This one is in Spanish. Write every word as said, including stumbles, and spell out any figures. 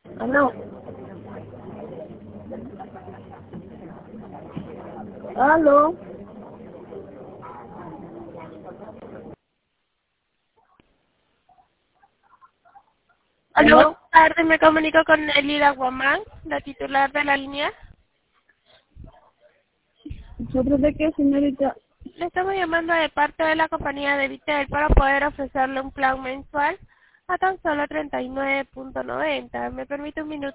Aló. Aló. Hola, buenas Aló. tardes. Me comunico con Elida Guamán, la titular de la línea. ¿Nosotros de qué, señorita? Le estamos llamando de parte de la compañía de Vitel para poder ofrecerle un plan mensual a tan solo treinta y nueve punto noventa. ¿Me permite un minuto?